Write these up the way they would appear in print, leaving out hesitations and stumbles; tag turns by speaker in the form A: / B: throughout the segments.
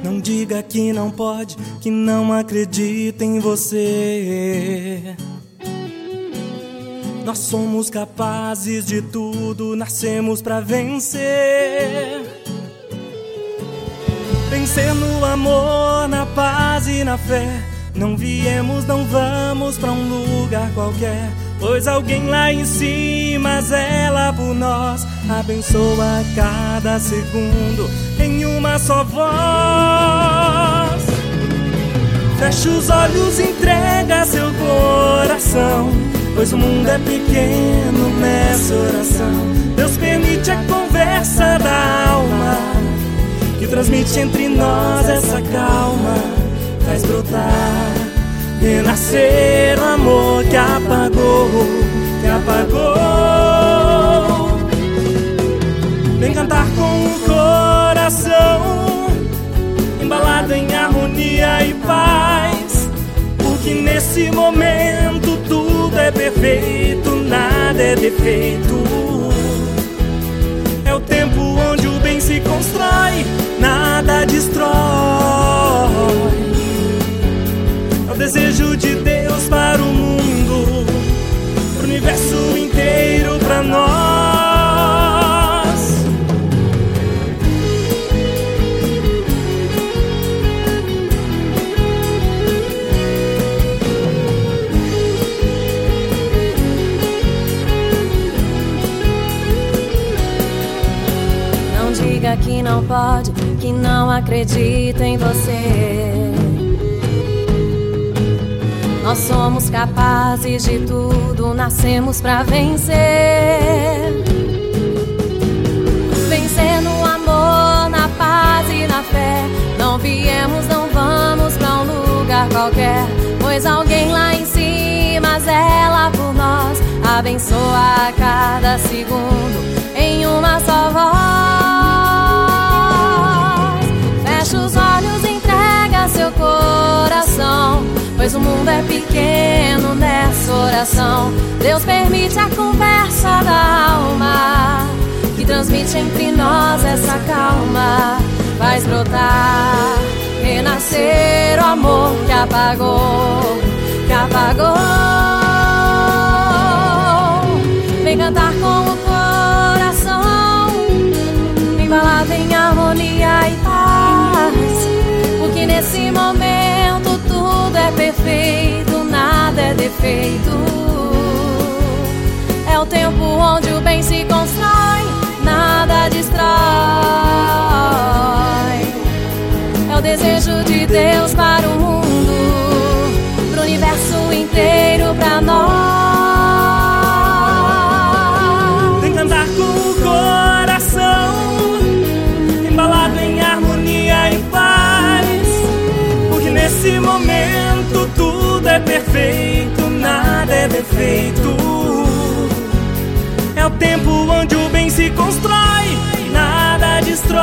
A: Não diga que não pode, que não acredita em você. Nós somos capazes de tudo, nascemos pra vencer. Vencer no amor, na paz e na fé. Não viemos, não vamos pra um lugar qualquer, pois alguém lá em cima zela por nós. Abençoa cada segundo em uma só voz. Fecha os olhos, entrega seu coração, pois o mundo é pequeno nessa oração. Deus permite a conversa da alma, que transmite entre nós essa calma. Faz brotar, renascer o amor que apagou, que apagou. Vem cantar com o coração embalado em harmonia e paz, porque nesse momento tudo é perfeito, nada é defeito. É o tempo onde o bem se constrói, nada destrói. É o desejo de Deus para o mundo, pro universo inteiro, pra nós.
B: Não diga que não pode, que não acredita em você. Nós somos capazes de tudo, nascemos pra vencer. Vencer no amor, na paz e na fé. Não viemos, não vamos pra um lugar qualquer, pois alguém lá em cima zela por nós. Abençoa a cada segundo em uma só voz. Fecha os olhos, entrega seu coração, pois o mundo é pequeno nessa oração. Deus permite a conversa da alma, que transmite entre nós essa calma. Faz brotar, renascer o amor que apagou, que apagou. Vem cantar com o coração embalado em harmonia e paz, porque nesse momento tudo é perfeito, nada é defeito. É o tempo onde o bem se constrói, nada destrói. É o desejo de Deus para o mundo, pro universo inteiro, pra nós.
A: Vem cantar com o coração embalado em harmonia e paz, porque nesse momento tudo é perfeito, nada é defeito. É o tempo onde o bem se constrói, nada destrói.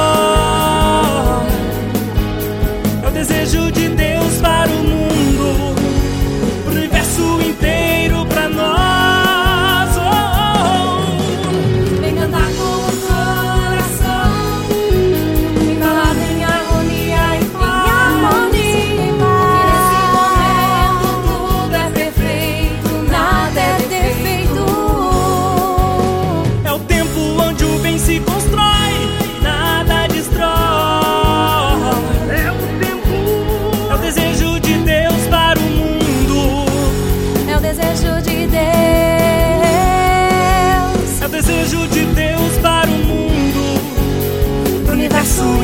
A: É o desejo de Deus para o mundo, pro universo inteiro, pra nós.
B: Vem cantar com o coração embalado em harmonia e paz, porque nesse momento tudo é perfeito, nada é defeito.
A: É o tempo onde o bem se constrói, nada destrói. É o tempo, é o desejo de Deus para o mundo,
B: É o desejo de Deus,
A: é o desejo de Deus para o mundo, pro universo